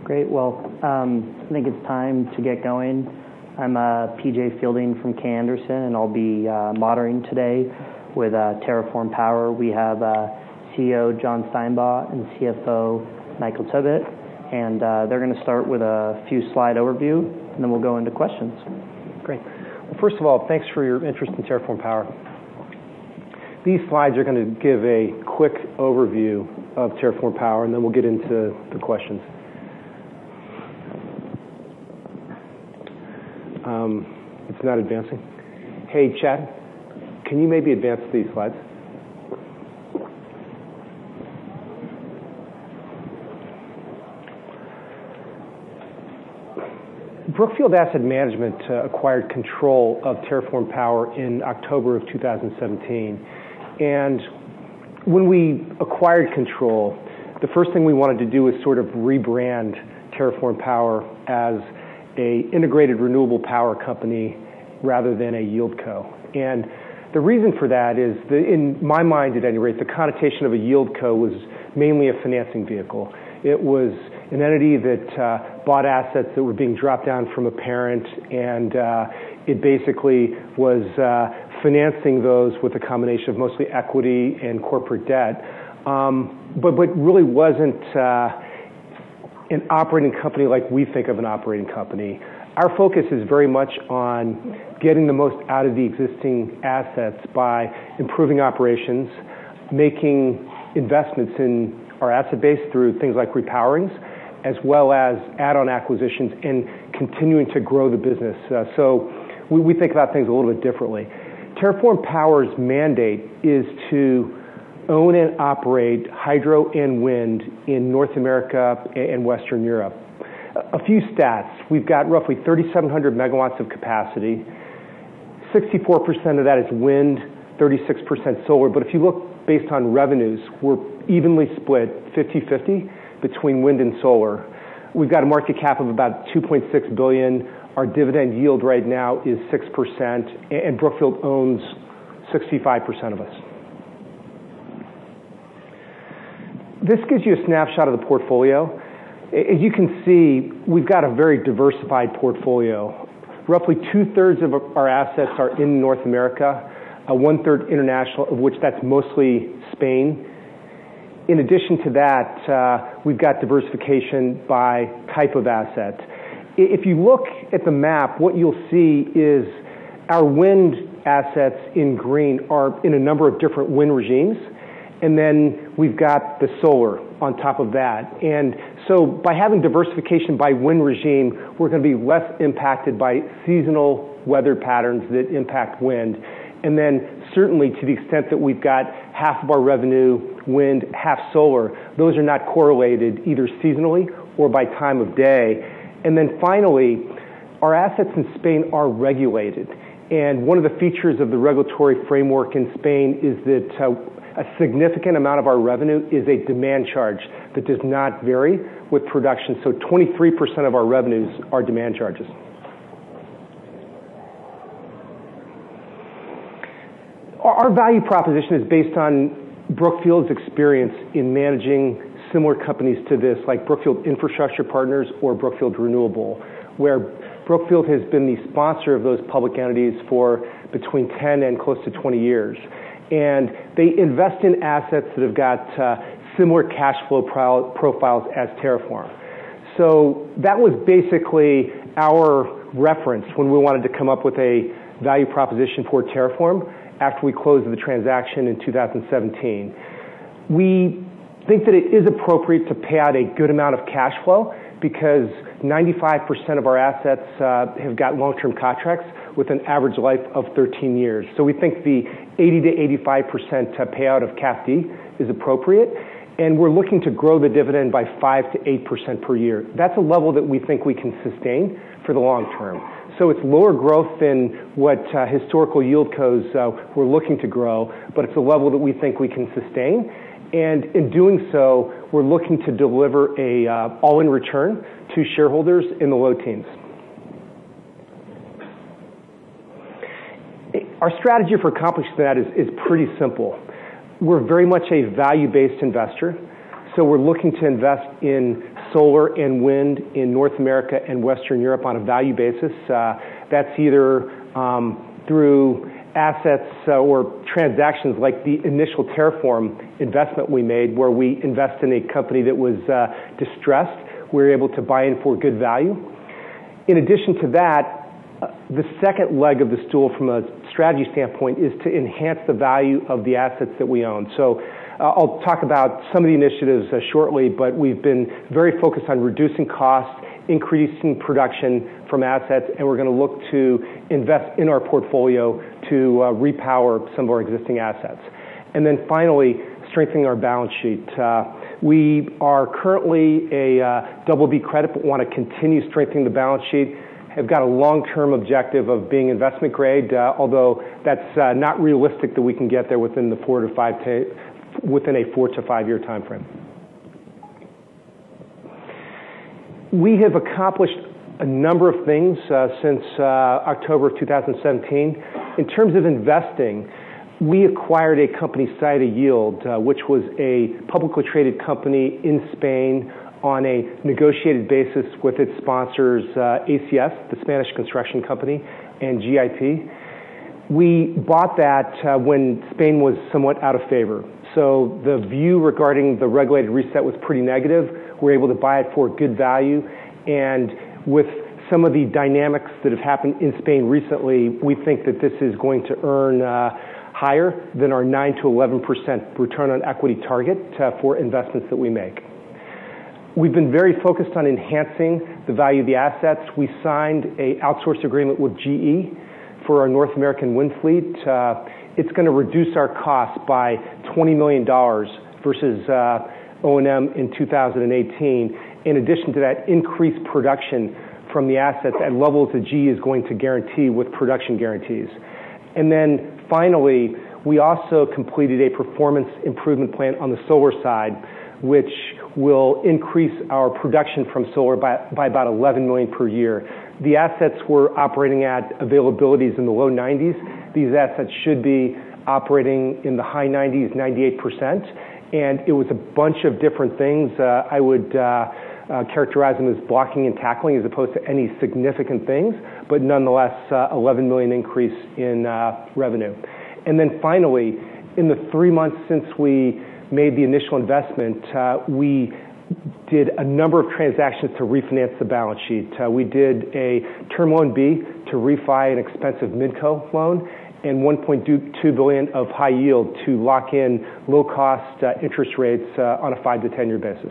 Great. Well, I think it's time to get going. I'm PJ Fielding from K. Anderson, and I'll be moderating today with TerraForm Power. We have CEO John Steinbach and CFO Michael Tibbitt, and they're going to start with a few slide overview, and then we'll go into questions. Great. Well, first of all, thanks for your interest in TerraForm Power. These slides are going to give a quick overview of TerraForm Power, and then we'll get into the questions. It's not advancing. Hey, Chad, can you maybe advance these slides? Brookfield Asset Management acquired control of TerraForm Power in October of 2017. And when we acquired control, the first thing we wanted to do was sort of rebrand TerraForm Power as an integrated renewable power company rather than a yieldco. And the reason for that is, in my mind at any rate, the connotation of a yieldco was mainly a financing vehicle. It was an entity that bought assets that were being dropped down from a parent, and it basically was financing those with a combination of mostly equity and corporate debt, but really wasn't an operating company like we think of an operating company. Our focus is very much on getting the most out of the existing assets by improving operations, making investments in our asset base through things like repowerings, as well as add-on acquisitions and continuing to grow the business. So we think about things a little bit differently. TerraForm Power's mandate is to own and operate hydro and wind in North America and Western Europe. A few stats. We've got roughly 3,700 megawatts of capacity. 64% of that is wind, 36% solar. But if you look based on revenues, we're evenly split 50-50 between wind and solar. We've got a market cap of about $2.6 billion. Our dividend yield right now is 6%, and Brookfield owns 65% of us. This gives you a snapshot of the portfolio. As you can see, we've got a very diversified portfolio. Roughly two-thirds of our assets are in North America, one-third international, of which that's mostly Spain. In addition to that, we've got diversification by type of asset. If you look at the map, what you'll see is our wind assets in green are in a number of different wind regimes, and then we've got the solar on top of that. And so by having diversification by wind regime, we're going to be less impacted by seasonal weather patterns that impact wind. And then certainly to the extent that we've got half of our revenue wind, half solar, those are not correlated either seasonally or by time of day. And then finally, our assets in Spain are regulated. And one of the features of the regulatory framework in Spain is that a significant amount of our revenue is a demand charge that does not vary with production. So 23% of our revenues are demand charges. Our value proposition is based on Brookfield's experience in managing similar companies to this, like Brookfield Infrastructure Partners or Brookfield Renewable, where Brookfield has been the sponsor of those public entities for between 10 and close to 20 years. And they invest in assets that have got similar cash flow profiles as TerraForm. So that was basically our reference when we wanted to come up with a value proposition for TerraForm after we closed the transaction in 2017. We think that it is appropriate to pay out a good amount of cash flow because 95% of our assets have got long-term contracts with an average life of 13 years. So we think the 80 to 85% payout of CAFD is appropriate, and we're looking to grow the dividend by 5 to 8% per year. That's a level that we think we can sustain for the long term. So it's lower growth than what historical yieldcos were looking to grow, but it's a level that we think we can sustain. And in doing so, we're looking to deliver a all-in return to shareholders in the low teens. Our strategy for accomplishing that is pretty simple. We're very much a value-based investor, so we're looking to invest in solar and wind in North America and Western Europe on a value basis. That's either through assets or transactions like the initial Terraform investment we made, where we invest in a company that was distressed. We were able to buy in for good value. In addition to that, the second leg of the stool from a strategy standpoint is to enhance the value of the assets that we own. So I'll talk about some of the initiatives shortly, but we've been very focused on reducing costs, increasing production from assets, and we're going to look to invest in our portfolio to repower some of our existing assets. And then finally, strengthening our balance sheet. We are currently a BB credit, but want to continue strengthening the balance sheet. Have got a long-term objective of being investment grade, although that's not realistic that we can get there within a 4 to 5 year time frame. We have accomplished a number of things since October of 2017. In terms of investing, we acquired a company, Saeta Yield, which was a publicly traded company in Spain on a negotiated basis with its sponsors, ACS, the Spanish construction company, and GIP. We bought that when Spain was somewhat out of favor. So the view regarding the regulated reset was pretty negative. We were able to buy it for good value. And with some of the dynamics that have happened in Spain recently, we think that this is going to earn higher than our 9 to 11% return on equity target for investments that we make. We've been very focused on enhancing the value of the assets. We signed an outsource agreement with GE for our North American wind fleet. It's going to reduce our costs by $20 million versus O&M in 2018. In addition to that, increased production from the assets at levels that GE is going to guarantee with production guarantees. And then finally, we also completed a performance improvement plan on the solar side, which will increase our production from solar by about 11 million per year. The assets were operating at availabilities in the low 90s. These assets should be operating in the high 90s, 98%. And it was a bunch of different things. I would characterize them as blocking and tackling as opposed to any significant things, but nonetheless, 11 million increase in revenue. And then finally, in the 3 months since we made the initial investment, we did a number of transactions to refinance the balance sheet. We did a Term Loan B to refi an expensive Midco loan and $1.2 billion of high yield to lock in low-cost interest rates on a 5 to 10 year basis.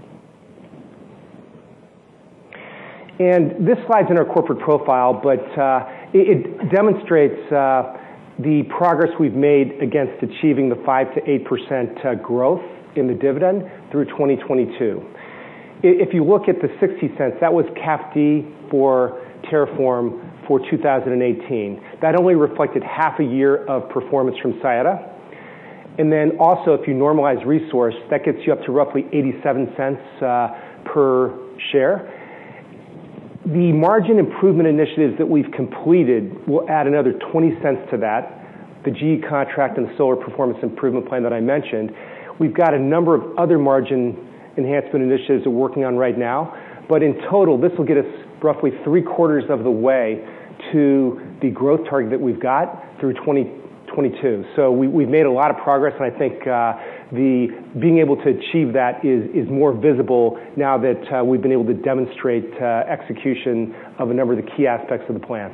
And this slide's in our corporate profile, but it demonstrates the progress we've made against achieving the 5 to 8% growth in the dividend through 2022. If you look at the 60 cents, that was CAFD for Terraform for 2018. That only reflected half a year of performance from Saeta. And then also, if you normalize resource, that gets you up to roughly 87 cents per share. The margin improvement initiatives that we've completed will add another 20 cents to that, the GE contract and the solar performance improvement plan that I mentioned. We've got a number of other margin enhancement initiatives that we're working on right now, but in total, this will get us roughly 3/4 of the way to the growth target that we've got through 2022. So we've made a lot of progress, and I think being able to achieve that is more visible now that we've been able to demonstrate execution of a number of the key aspects of the plan.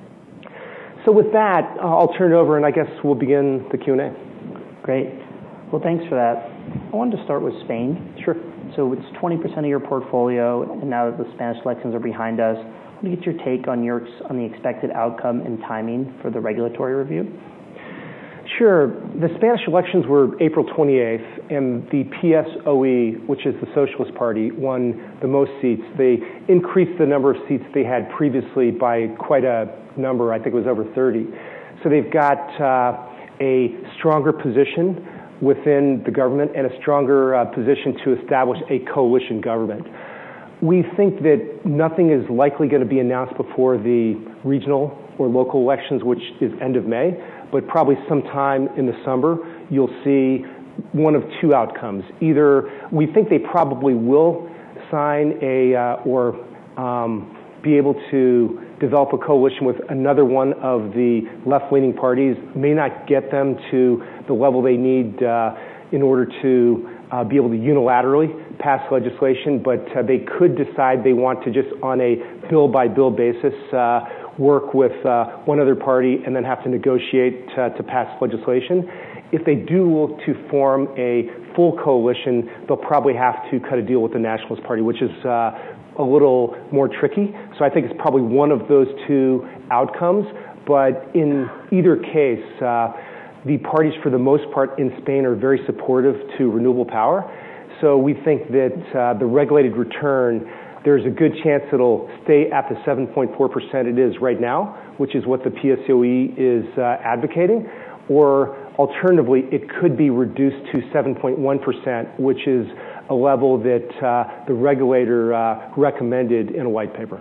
So with that, I'll turn it over, and I guess we'll begin the Q&A. Great. Well, thanks for that. I wanted to start with Spain. Sure. So it's 20% of your portfolio, and now that the Spanish elections are behind us, I want to get your take on the expected outcome and timing for the regulatory review. Sure. The Spanish elections were April 28th, and the PSOE, which is the Socialist Party, won the most seats. They increased the number of seats they had previously by quite a number. I think it was over 30. So they've got a stronger position within the government and a stronger position to establish a coalition government. We think that nothing is likely going to be announced before the regional or local elections, which is end of May, but probably sometime in the summer, you'll see one of two outcomes. Either we think they probably will sign or be able to develop a coalition with another one of the left-leaning parties may not get them to the level they need in order to be able to unilaterally pass legislation, but they could decide they want to just on a bill-by-bill basis work with one other party and then have to negotiate to pass legislation. If they do look to form a full coalition, they'll probably have to cut a deal with the Nationalist Party, which is a little more tricky. So I think it's probably one of those two outcomes. But in either case, the parties, for the most part, in Spain are very supportive to renewable power. So we think that the regulated return, there's a good chance it'll stay at the 7.4% it is right now, which is what the PSOE is advocating. Or alternatively, it could be reduced to 7.1%, which is a level that the regulator recommended in a white paper.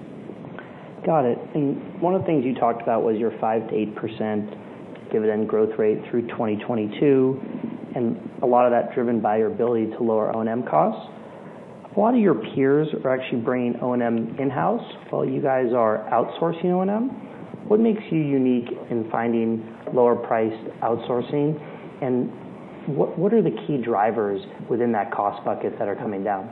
Got it. And one of the things you talked about was your 5 to 8% dividend growth rate through 2022, and a lot of that driven by your ability to lower O&M costs. A lot of your peers are actually bringing O&M in-house while you guys are outsourcing O&M. What makes you unique in finding lower priced outsourcing, and what are the key drivers within that cost bucket that are coming down?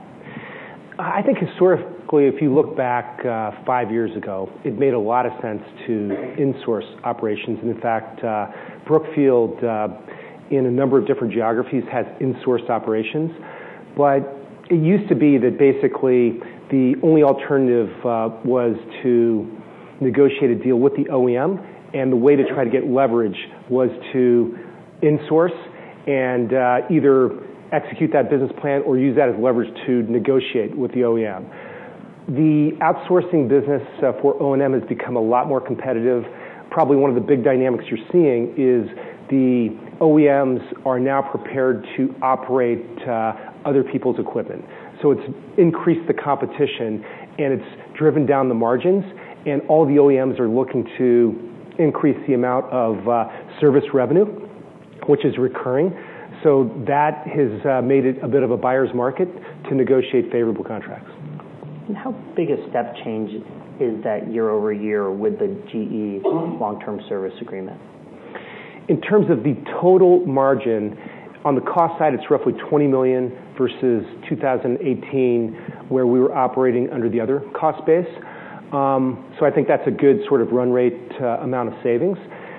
I think historically, if you look back 5 years ago, it made a lot of sense to in-source operations. And in fact, Brookfield, in a number of different geographies, has in-sourced operations. But it used to be that basically the only alternative was to negotiate a deal with the OEM, and the way to try to get leverage was to in-source and either execute that business plan or use that as leverage to negotiate with the OEM. The outsourcing business for O&M has become a lot more competitive. Probably one of the big dynamics you're seeing is the OEMs are now prepared to operate other people's equipment. So it's increased the competition and it's driven down the margins, and all the OEMs are looking to increase the amount of service revenue, which is recurring. So that has made it a bit of a buyer's market to negotiate favorable contracts. And how big a step change is that year over year with the GE long-term service agreement? In terms of the total margin, on the cost side, it's roughly $20 million versus 2018, where we were operating under the other cost base. So I think that's a good sort of run rate amount of savings.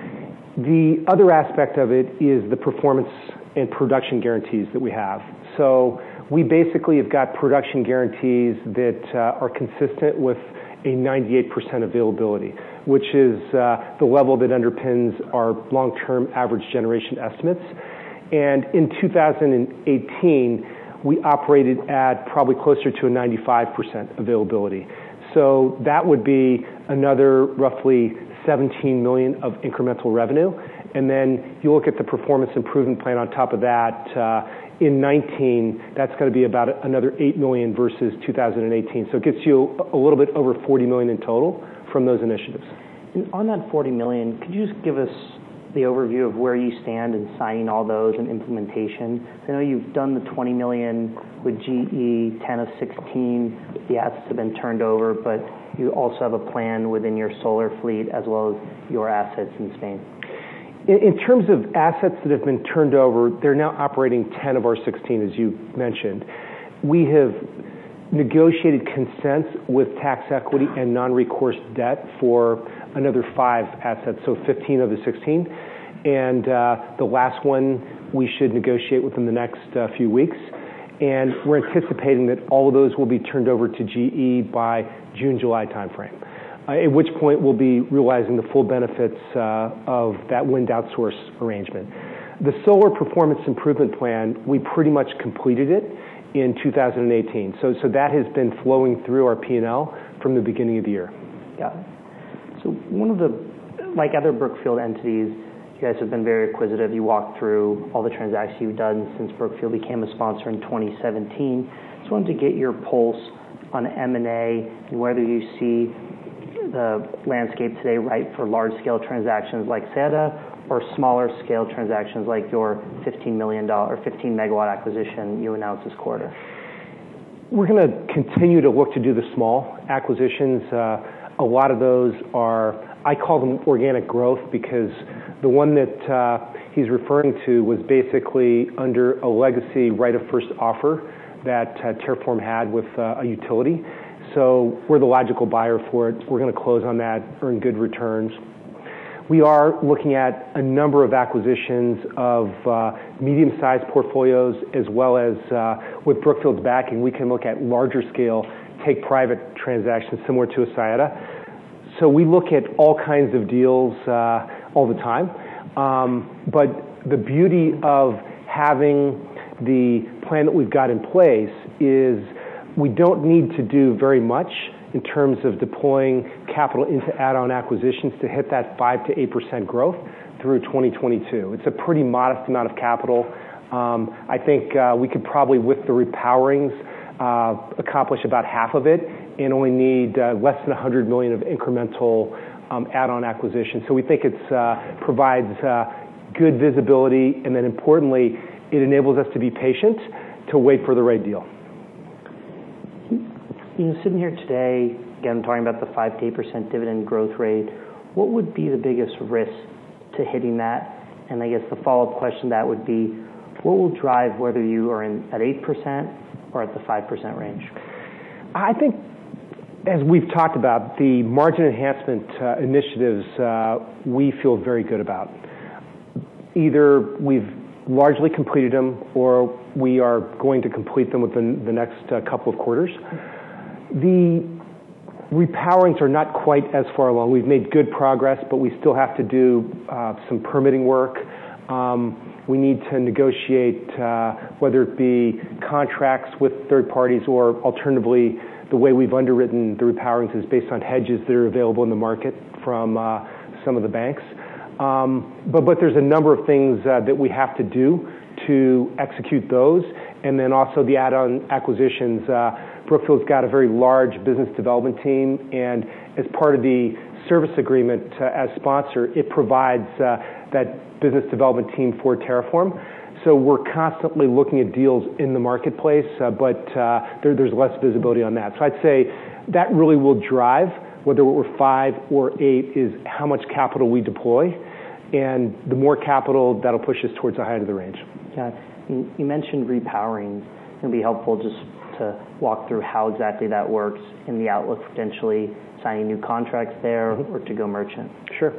The other aspect of it is the performance and production guarantees that we have. So we basically have got production guarantees that are consistent with a 98% availability, which is the level that underpins our long-term average generation estimates. And in 2018, we operated at probably closer to a 95% availability. So that would be another roughly $17 million of incremental revenue. And then you look at the performance improvement plan on top of that, in 19, that's going to be about another $8 million versus 2018. So it gets you a little bit over $40 million in total from those initiatives. And on that $40 million, could you just give us the overview of where you stand in signing all those and implementation? I know you've done the $20 million with GE, 10 of 16. The assets have been turned over, but you also have a plan within your solar fleet as well as your assets in Spain. In terms of assets that have been turned over, they're now operating 10 of our 16, as you mentioned. We have negotiated consents with tax equity and non-recourse debt for another 5 assets, so 15 of the 16. And the last one we should negotiate within the next few weeks. And we're anticipating that all of those will be turned over to GE by June, July timeframe, at which point we'll be realizing the full benefits of that wind outsource arrangement. The solar performance improvement plan, we pretty much completed it in 2018. So that has been flowing through our P&L from the beginning of the year. Got it. So one of the, like other Brookfield entities, you guys have been very acquisitive. You walked through all the transactions you've done since Brookfield became a sponsor in 2017. Just wanted to get your pulse on M&A and whether you see the landscape today right for large-scale transactions like SEDA or smaller-scale transactions like your $15 million or 15 megawatt acquisition you announced this quarter. We're going to continue to look to do the small acquisitions. A lot of those are, I call them organic growth, because the one that he's referring to was basically under a legacy right of first offer that Terraform had with a utility. So we're the logical buyer for it. We're going to close on that, earn good returns. We are looking at a number of acquisitions of medium-sized portfolios, as well as with Brookfield's backing, we can look at larger scale, take private transactions similar to a Saeta. So we look at all kinds of deals all the time. But the beauty of having the plan that we've got in place is we don't need to do very much in terms of deploying capital into add-on acquisitions to hit that 5 to 8% growth through 2022. It's a pretty modest amount of capital. I think we could probably, with the repowerings, accomplish about half of it and only need less than $100 million of incremental add-on acquisitions. So we think it provides good visibility, and then importantly, it enables us to be patient to wait for the right deal. Sitting here today, again, talking about the 5 to 8% dividend growth rate, what would be the biggest risk to hitting that? And I guess the follow-up question to that would be, what will drive whether you are at 8% or at the 5% range? I think, as we've talked about, the margin enhancement initiatives we feel very good about. Either we've largely completed them or we are going to complete them within the next couple of quarters. The repowerings are not quite as far along. We've made good progress, but we still have to do some permitting work. We need to negotiate whether it be contracts with third parties or alternatively, the way we've underwritten the repowerings is based on hedges that are available in the market from some of the banks. But there's a number of things that we have to do to execute those. And then also the add-on acquisitions. Brookfield's got a very large business development team, and as part of the service agreement as sponsor, it provides that business development team for Terraform. So we're constantly looking at deals in the marketplace, but there's less visibility on that. So I'd say that really will drive whether we're 5 or 8 is how much capital we deploy, and the more capital, that'll push us towards the high end of the range. Yeah. You mentioned repowering. It'd be helpful just to walk through how exactly that works in the outlook, potentially signing new contracts there or to go merchant. Sure.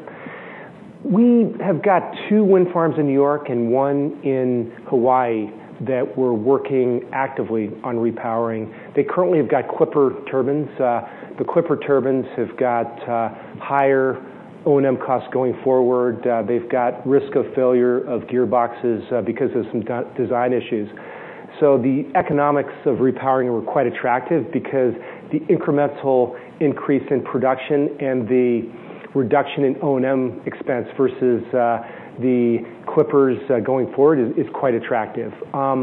We have got 2 wind farms in New York and 1 in Hawaii that we're working actively on repowering. They currently have got Clipper turbines. The Clipper turbines have got higher O&M costs going forward. They've got risk of failure of gearboxes because of some design issues. So the economics of repowering were quite attractive because the incremental increase in production and the reduction in O&M expense versus the Clippers going forward is quite attractive.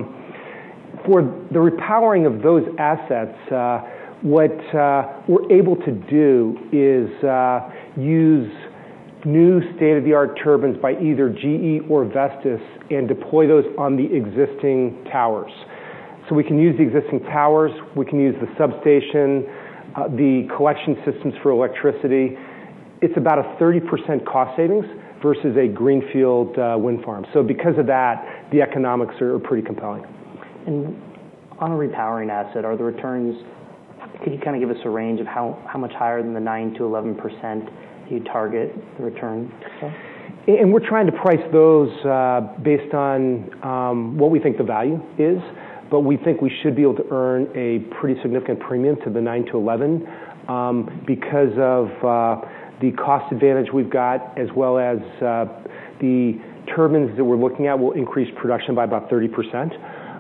For the repowering of those assets, what we're able to do is use new state-of-the-art turbines by either GE or Vestas and deploy those on the existing towers. So we can use the existing towers, we can use the substation, the collection systems for electricity. It's about a 30% cost savings versus a greenfield wind farm. So because of that, the economics are pretty compelling. And on a repowering asset, are the returns, could you kind of give us a range of how much higher than the 9 to 11% you target the return? And we're trying to price those based on what we think the value is, but we think we should be able to earn a pretty significant premium to the 9 to 11 because of the cost advantage we've got, as well as the turbines that we're looking at will increase production by about 30%.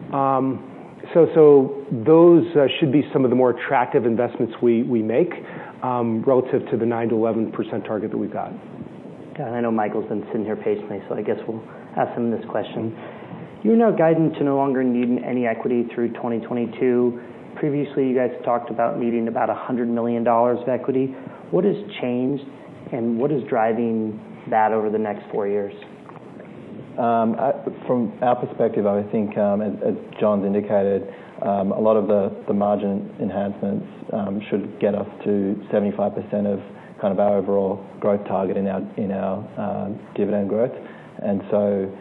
So those should be some of the more attractive investments we make relative to the 9 to 11% target that we've got. Yeah, and I know Michael's been sitting here patiently, so I guess we'll ask him this question. You're now guiding to no longer needing any equity through 2022. Previously, you guys talked about needing about $100 million of equity. What has changed, and what is driving that over the next 4 years? From our perspective, I think, as John's indicated, a lot of the margin enhancements should get us to 75% of kind of our overall growth target in our dividend growth, and so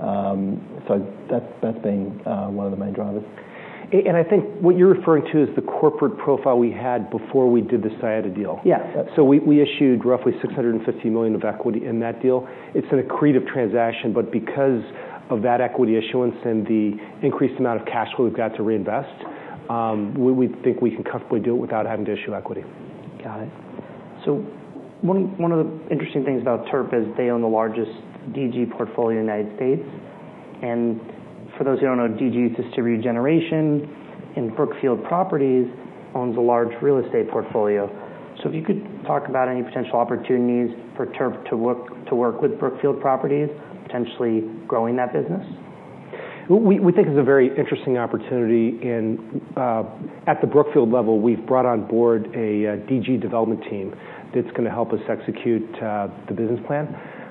that's been one of the main drivers. And I think what you're referring to is the corporate profile we had before we did the Saeta deal. Yeah. So we issued roughly $650 million of equity in that deal. It's an accretive transaction, but because of that equity issuance and the increased amount of cash flow we've got to reinvest, we think we can comfortably do it without having to issue equity. Got it. So one of the interesting things about TERP is they own the largest DG portfolio in the United States. And for those who don't know, DG is Distributed Generation, and Brookfield Properties owns a large real estate portfolio. So if you could talk about any potential opportunities for TERP to work with Brookfield Properties, potentially growing that business? We think it's a very interesting opportunity, and at the Brookfield level, we've brought on board a DG development team that's going to help us execute the business plan.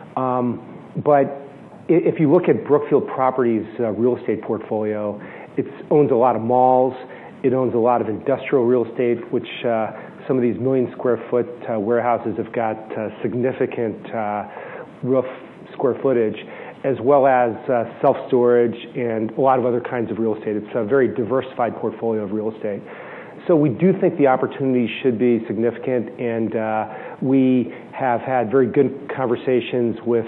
But if you look at Brookfield Properties' real estate portfolio, it owns a lot of malls, it owns a lot of industrial real estate, which some of these million-square-foot warehouses have got significant roof square footage, as well as self-storage and a lot of other kinds of real estate. It's a very diversified portfolio of real estate. So we do think the opportunity should be significant, and we have had very good conversations with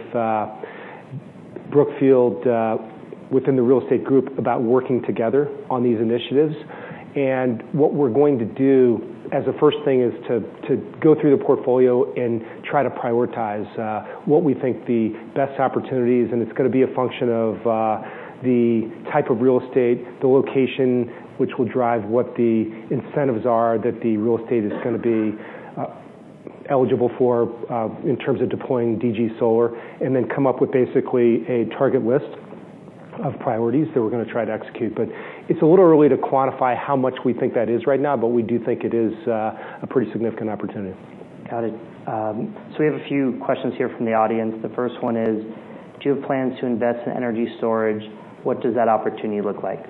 Brookfield within the real estate group about working together on these initiatives. And what we're going to do as a first thing is to go through the portfolio and try to prioritize what we think the best opportunities, and it's going to be a function of the type of real estate, the location, which will drive what the incentives are that the real estate is going to be eligible for in terms of deploying DG Solar, and then come up with basically a target list of priorities that we're going to try to execute. But it's a little early to quantify how much we think that is right now, but we do think it is a pretty significant opportunity. Got it. So we have a few questions here from the audience. The first one is, do you have plans to invest in energy storage? What does that opportunity look like?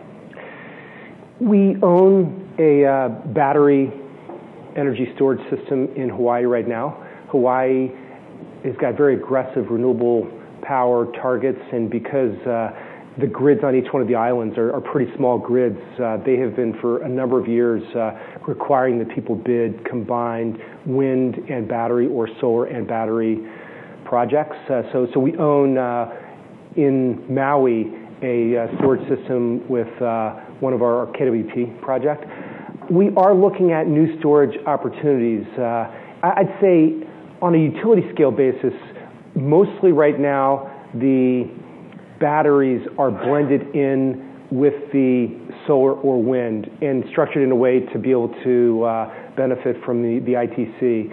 We own a battery energy storage system in Hawaii right now. Hawaii has got very aggressive renewable power targets, and because the grids on each one of the islands are pretty small grids, they have been for a number of years requiring that people bid combined wind and battery or solar and battery projects. So we own in Maui a storage system with one of our KWP project. We are looking at new storage opportunities. I'd say on a utility scale basis, mostly right now the batteries are blended in with the solar or wind and structured in a way to be able to benefit from the ITC.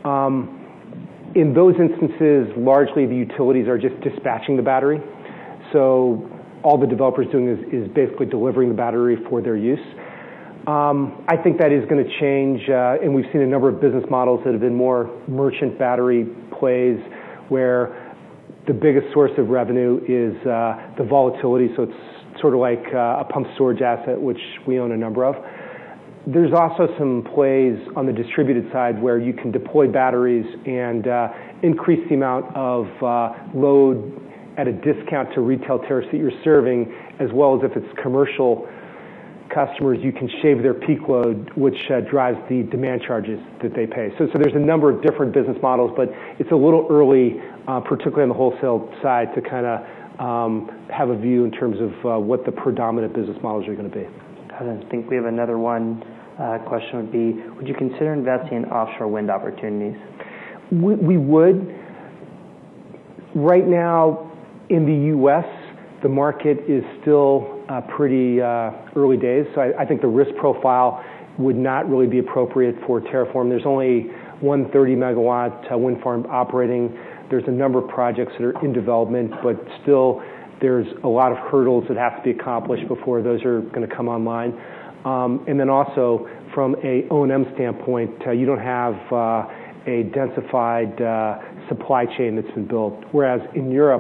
In those instances, largely the utilities are just dispatching the battery. So all the developer's doing is basically delivering the battery for their use. I think that is going to change, and we've seen a number of business models that have been more merchant battery plays where the biggest source of revenue is the volatility, so it's sort of like a pump storage asset, which we own a number of. There's also some plays on the distributed side where you can deploy batteries and increase the amount of load at a discount to retail tariffs that you're serving, as well as if it's commercial customers, you can shave their peak load, which drives the demand charges that they pay. So there's a number of different business models, but it's a little early, particularly on the wholesale side, to kind of have a view in terms of what the predominant business models are going to be. I think we have another one. Question would be, would you consider investing in offshore wind opportunities? We would. Right now in the U.S., the market is still pretty early days, so I think the risk profile would not really be appropriate for TerraForm. There's only one 30-megawatt wind farm operating. There's a number of projects that are in development, but still there's a lot of hurdles that have to be accomplished before those are going to come online. And then also from a O&M standpoint, you don't have a densified supply chain that's been built, whereas in Europe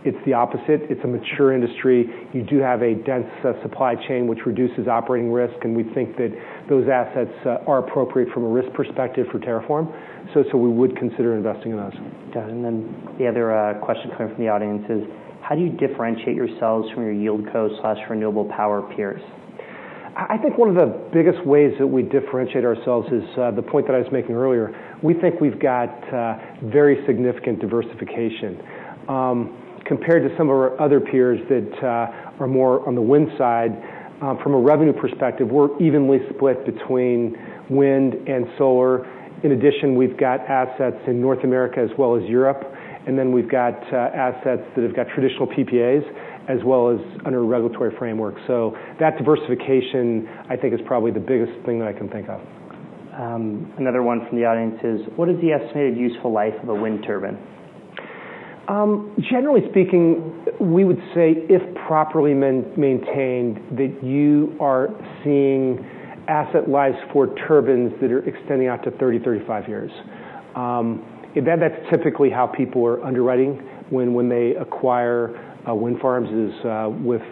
It's the opposite. It's a mature industry. You do have a dense supply chain, which reduces operating risk, and we think that those assets are appropriate from a risk perspective for TerraForm. So we would consider investing in those. Got it. And then the other question coming from the audience is, how do you differentiate yourselves from your yieldco/renewable power peers? I think one of the biggest ways that we differentiate ourselves is the point that I was making earlier. We think we've got very significant diversification. Compared to some of our other peers that are more on the wind side, from a revenue perspective, we're evenly split between wind and solar. In addition, we've got assets in North America as well as Europe, and then we've got assets that have got traditional PPAs as well as under a regulatory framework. So that diversification, I think, is probably the biggest thing that I can think of. Another one from the audience is, what is the estimated useful life of a wind turbine? Generally speaking, we would say if properly maintained, that you are seeing asset lives for turbines that are extending out to 30, 35 years. That's typically how people are underwriting when they acquire wind farms, is with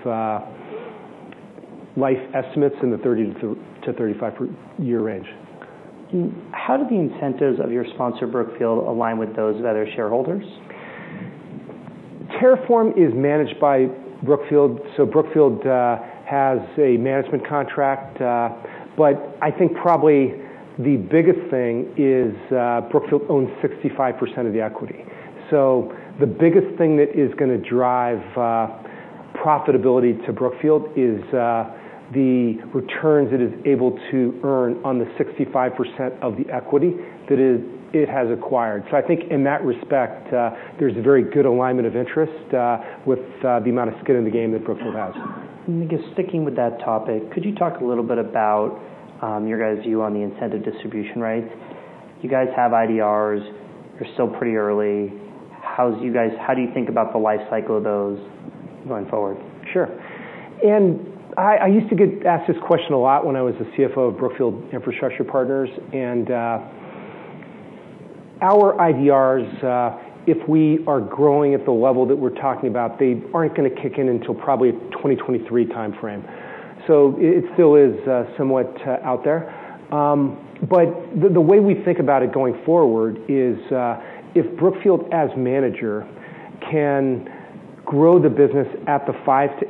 life estimates in the 30 to 35 year range. How do the incentives of your sponsor Brookfield align with those of other shareholders? TerraForm is managed by Brookfield, so Brookfield has a management contract, but I think probably the biggest thing is Brookfield owns 65% of the equity. So the biggest thing that is going to drive profitability to Brookfield is the returns it is able to earn on the 65% of the equity that it has acquired. So I think in that respect, there's a very good alignment of interest with the amount of skin in the game that Brookfield has. I guess sticking with that topic, could you talk a little bit about your guys' view on the incentive distribution rights? You guys have IDRs. You're still pretty early. How do you think about the life cycle of those going forward? Sure. And I used to get asked this question a lot when I was the CFO of Brookfield Infrastructure Partners, and our IDRs, if we are growing at the level that we're talking about, they aren't going to kick in until probably 2023 timeframe. So it still is somewhat out there. But the way we think about it going forward is if Brookfield as manager can grow the business at the 5 to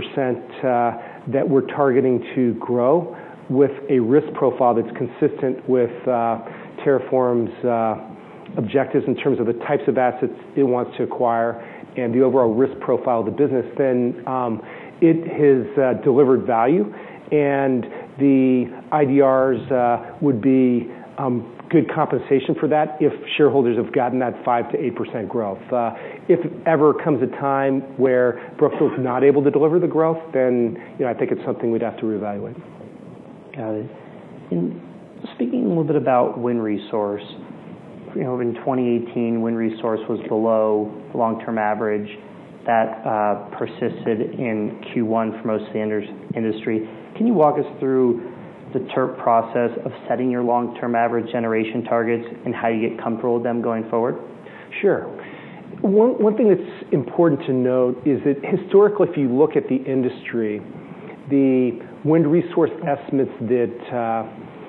8% that we're targeting to grow with a risk profile that's consistent with TerraForm's objectives in terms of the types of assets it wants to acquire and the overall risk profile of the business, then it has delivered value, and the IDRs would be good compensation for that if shareholders have gotten that 5 to 8% growth. If ever comes a time where Brookfield's not able to deliver the growth, then I think it's something we'd have to reevaluate. Got it. And speaking a little bit about wind resource, in 2018, wind resource was below the long-term average. That persisted in Q1 for most of the industry. Can you walk us through the TERP process of setting your long-term average generation targets and how you get comfortable with them going forward? Sure. One thing that's important to note is that historically, if you look at the industry, the wind resource estimates that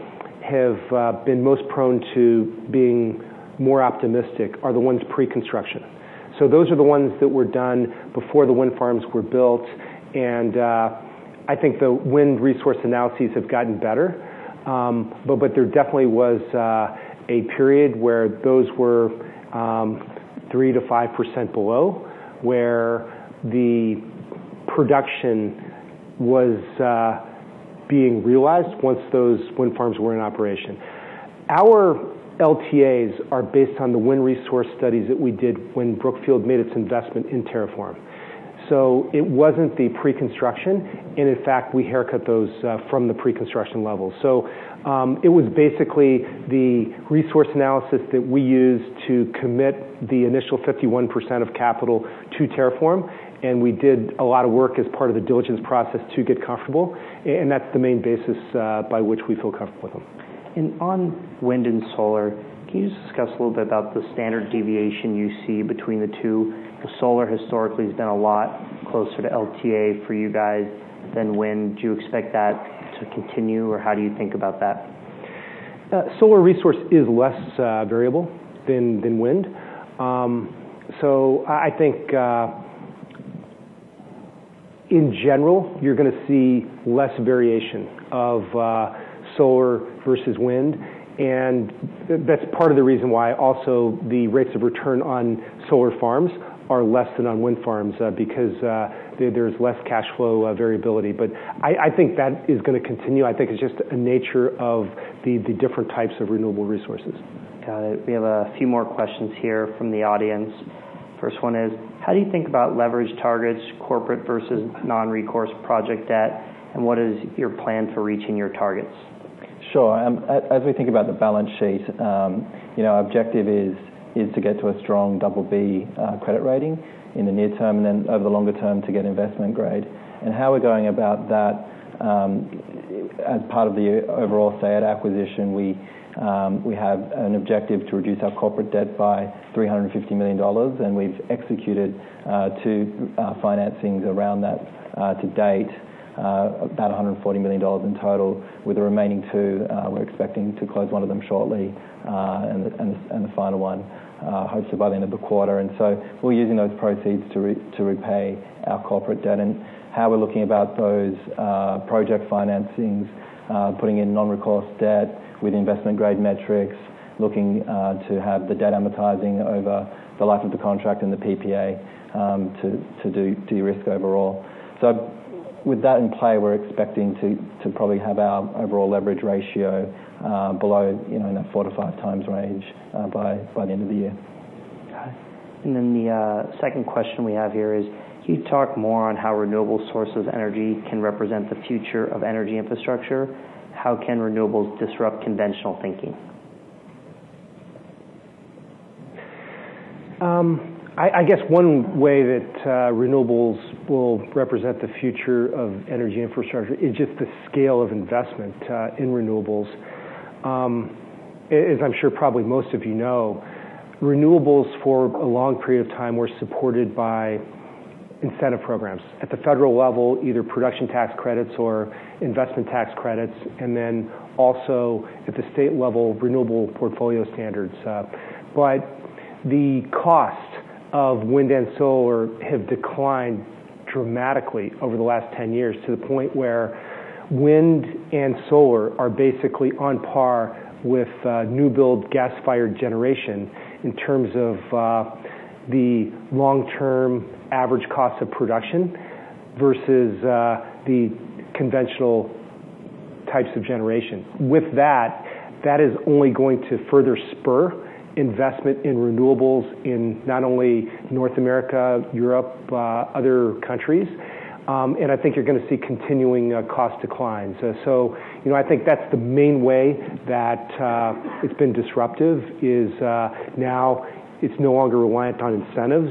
have been most prone to being more optimistic are the ones pre-construction. So those are the ones that were done before the wind farms were built, and I think the wind resource analyses have gotten better, but there definitely was a period where those were 3 to 5% below, where the production was being realized once those wind farms were in operation. Our LTAs are based on the wind resource studies that we did when Brookfield made its investment in TerraForm. So it wasn't the pre-construction, and in fact, we haircut those from the pre-construction levels. So it was basically the resource analysis that we used to commit the initial 51% of capital to TerraForm, and we did a lot of work as part of the diligence process to get comfortable, and that's the main basis by which we feel comfortable with them. And on wind and solar, can can you just discuss a little bit about the standard deviation you see between the two? The solar historically has been a lot closer to LTA for you guys than wind. Do you expect that to continue, or how do you think about that? Solar resource is less variable than wind. So I think in general, you're going to see less variation of solar versus wind, and that's part of the reason why also the rates of return on solar farms are less than on wind farms, because there's less cash flow variability. But I think that is going to continue. I think it's just a nature of the different types of renewable resources. Got it. We have a few more questions here from the audience. First one is, how do you think about leverage targets, corporate versus non-recourse project debt, and what is your plan for reaching your targets? Sure. As we think about the balance sheet, our objective is to get to a strong BB credit rating in the near term, and then over the longer term to get investment grade. And how we're going about that, as part of the overall SAED acquisition, we have an objective to reduce our corporate debt by $350 million, and we've executed two financings around that to date, about $140 million in total. With the remaining two, we're expecting to close one of them shortly, and the final one hopefully by the end of the quarter. And so we're using those proceeds to repay our corporate debt. And how we're looking about those project financings, putting in non-recourse debt with investment grade metrics, looking to have the debt amortizing over the life of the contract and the PPA to do de-risk overall. So with that in play, we're expecting to probably have our overall leverage ratio below in that 4 to 5 times range by the end of the year. Okay. And then the second question we have here is, can you talk more on how renewable sources of energy can represent the future of energy infrastructure? How can renewables disrupt conventional thinking? I guess one way that renewables will represent the future of energy infrastructure is just the scale of investment in renewables. As I'm sure probably most of you know, renewables for a long period of time were supported by incentive programs. At the federal level, either production tax credits or investment tax credits, and then also at the state level, renewable portfolio standards. But the cost of wind and solar have declined dramatically over the last 10 years to the point where wind and solar are basically on par with new build gas-fired generation in terms of the long-term average cost of production versus the conventional types of generation. With that is only going to further spur investment in renewables in not only North America, Europe, other countries, and I think you're going to see continuing cost declines. So, I think that's the main way that it's been disruptive is now it's no longer reliant on incentives.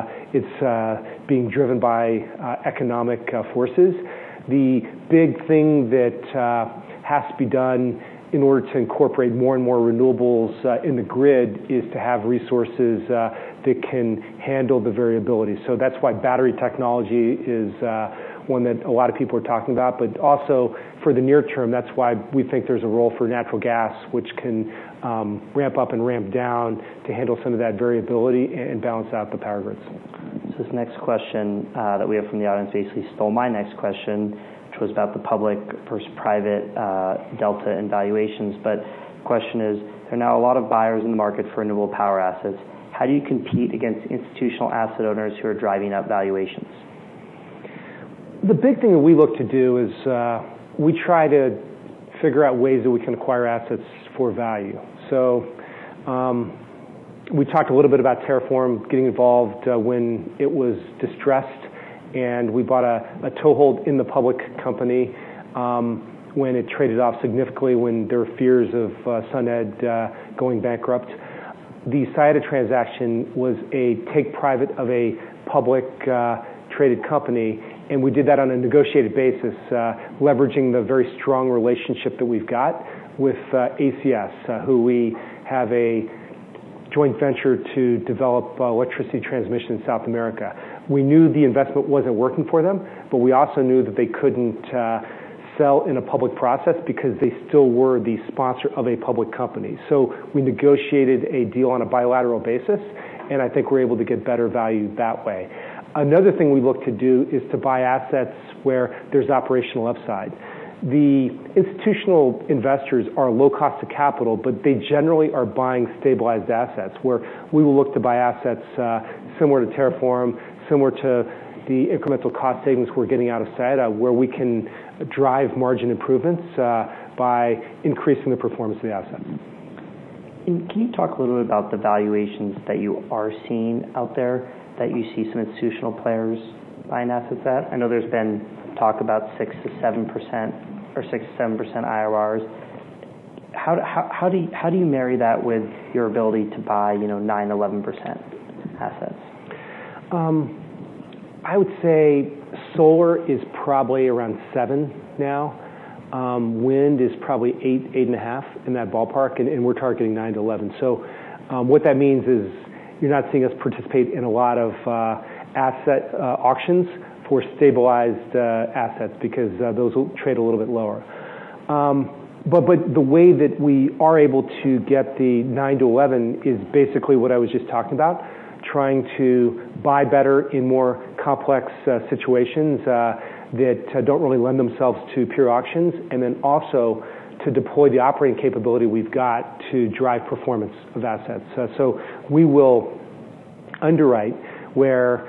It's being driven by economic forces. The big thing that has to be done in order to incorporate more and more renewables in the grid is to have resources that can handle the variability. So that's why battery technology is one that a lot of people are talking about, but also for the near term, that's why we think there's a role for natural gas, which can ramp up and ramp down to handle some of that variability and balance out the power grids. So this next question that we have from the audience basically stole my next question, which was about the public versus private delta and valuations. But the question is, there are now a lot of buyers in the market for renewable power assets. How do you compete against institutional asset owners who are driving up valuations? The big thing that we look to do is we try to figure out ways that we can acquire assets for value. So we talked a little bit about TerraForm getting involved when it was distressed, and we bought a toehold in the public company when it traded off significantly when there were fears of SunEd going bankrupt. The Saeta transaction was a take private of a public traded company, and we did that on a negotiated basis, leveraging the very strong relationship that we've got with ACS, who we have a joint venture to develop electricity transmission in South America. We knew the investment wasn't working for them, but we also knew that they couldn't sell in a public process because they still were the sponsor of a public company. So we negotiated a deal on a bilateral basis, and I think we're able to get better value that way. Another thing we look to do is to buy assets where there's operational upside. The institutional investors are low cost of capital, but they generally are buying stabilized assets, where we will look to buy assets similar to TerraForm, similar to the incremental cost savings we're getting out of SAIDI, where we can drive margin improvements by increasing the performance of the asset. And can you talk a little bit about the valuations that you are seeing out there, that you see some institutional players buying assets at? I know there's been talk about 6 to 7% or 6 to 7% IRRs. How do you marry that with your ability to buy 9-11% assets? I would say solar is probably around 7 now. Wind is probably 8.5 in that ballpark, and we're targeting 9 to 11. So what that means is you're not seeing us participate in a lot of asset auctions for stabilized assets because those will trade a little bit lower. But the way that we are able to get the 9 to 11 is basically what I was just talking about, trying to buy better in more complex situations that don't really lend themselves to pure auctions, and then also to deploy the operating capability we've got to drive performance of assets. So we will underwrite where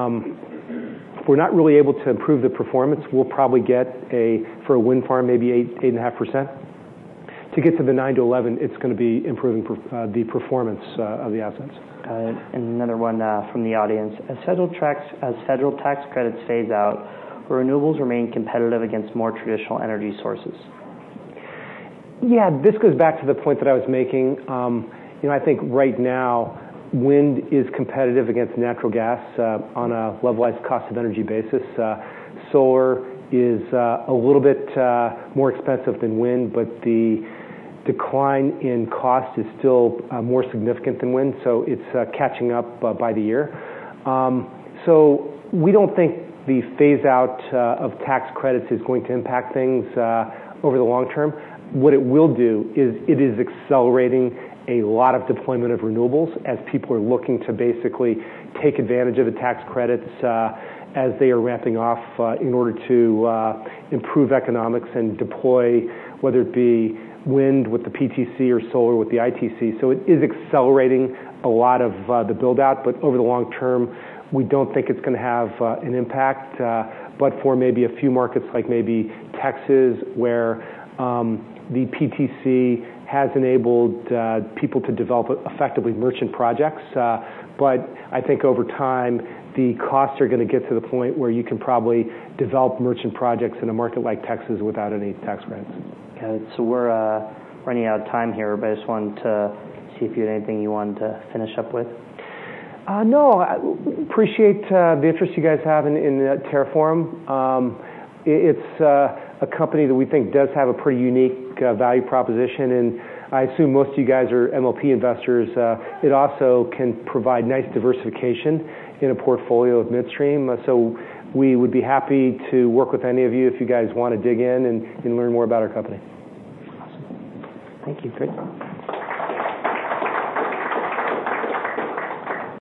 if we're not really able to improve the performance, we'll probably get for a wind farm, maybe 8.5%. To get to the 9 to 11, it's going to be improving the performance of the assets. And another one from the audience. As federal tax credits phase out, will renewables remain competitive against more traditional energy sources? Yeah, this goes back to the point that I was making. I think right now, wind is competitive against natural gas on a levelized cost of energy basis. Solar is a little bit more expensive than wind, but the decline in cost is still more significant than wind, so it's catching up by the year. So we don't think the phase-out of tax credits is going to impact things over the long term. What it will do is it is accelerating a lot of deployment of renewables as people are looking to basically take advantage of the tax credits as they are ramping off in order to improve economics and deploy, whether it be wind with the PTC or solar with the ITC. So it is accelerating a lot of the build-out, but over the long term, we don't think it's going to have an impact, but for maybe a few markets like maybe Texas, where the PTC has enabled people to develop effectively merchant projects. But I think over time, the costs are going to get to the point where you can probably develop merchant projects in a market like Texas without any tax credits. Okay, so we're running out of time here, but I just wanted to see if you had anything you wanted to finish up with. No, I appreciate the interest you guys have in TerraForm. It's a company that we think does have a pretty unique value proposition, and I assume most of you guys are MLP investors. It also can provide nice diversification in a portfolio of midstream. So we would be happy to work with any of you if you guys want to dig in and learn more about our company. Awesome. Thank you. Great.